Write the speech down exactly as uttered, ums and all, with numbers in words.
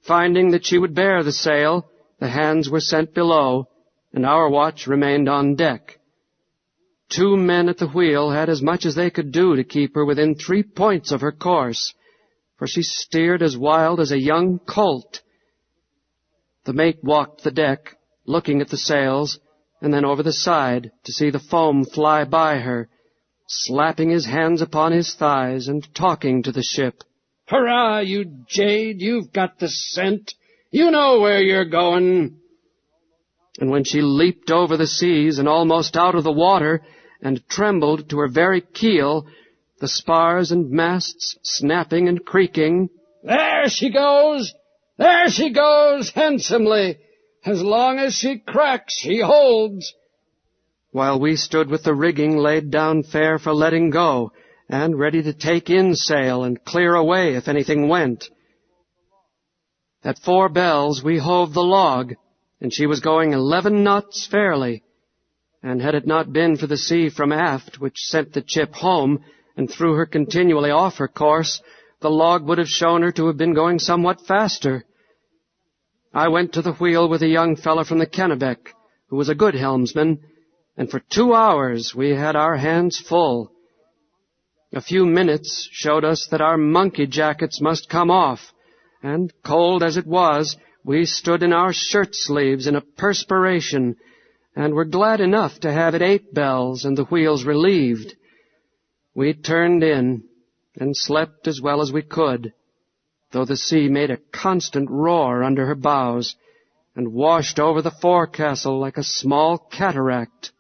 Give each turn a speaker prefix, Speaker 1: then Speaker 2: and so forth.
Speaker 1: Finding that she would bear the sail, the hands were sent below, and our watch remained on deck. Two men at the wheel had as much as they could do to keep her within three points of her course, for she steered as wild as a young colt. The mate walked the deck, looking at the sails, and then over the side to see the foam fly by her, slapping his hands upon his thighs and talking to the ship.
Speaker 2: "Hurrah, you jade! You've got the scent! You know where you're going!"
Speaker 1: And when she leaped over the seas and almost out of the water, and trembled to her very keel, the spars and masts snapping and creaking,
Speaker 2: "There she goes! There she goes, handsomely! As long as she cracks, she holds!"
Speaker 1: while we stood with the rigging laid down fair for letting go, and ready to take in sail and clear away if anything went. At four bells we hove the log, and she was going eleven knots fairly, and had it not been for the sea from aft, which sent the chip home and threw her continually off her course, the log would have shown her to have been going somewhat faster. I went to the wheel with a young fellow from the Kennebec, who was a good helmsman, and for two hours we had our hands full. A few minutes showed us that our monkey jackets must come off, and, cold as it was, we stood in our shirt-sleeves in a perspiration, and were glad enough to have it eight bells and the wheels relieved. We turned in, and slept as well as we could, though the sea made a constant roar under her bows, and washed over the forecastle like a small cataract.